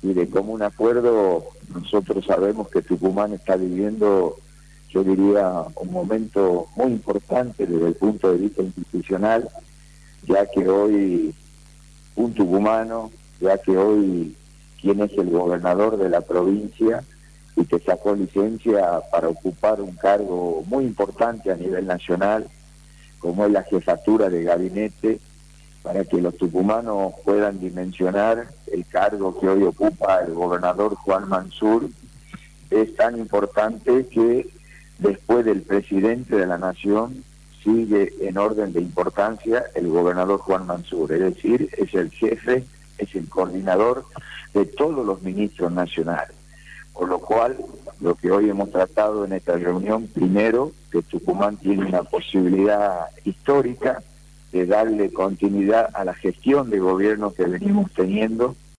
y de común acuerdo nosotros sabemos que Tucumán está viviendo, yo diría, un momento muy importante desde el punto de vista institucional, ya que hoy un tucumano, ya que hoy quien es el gobernador de la provincia y que sacó licencia para ocupar un cargo muy importante a nivel nacional, como es la jefatura de gabinete, para que los tucumanos puedan dimensionar el cargo que hoy ocupa el gobernador Juan Mansur, es tan importante que después del presidente de la nación sigue en orden de importancia el gobernador Juan Mansur, es decir, es el jefe, es el coordinador de todos los ministros nacionales. Por lo cual, lo que hoy hemos tratado en esta reunión, primero, que Tucumán tiene una posibilidad histórica de darle continuidad a la gestión de gobierno que venimos teniendo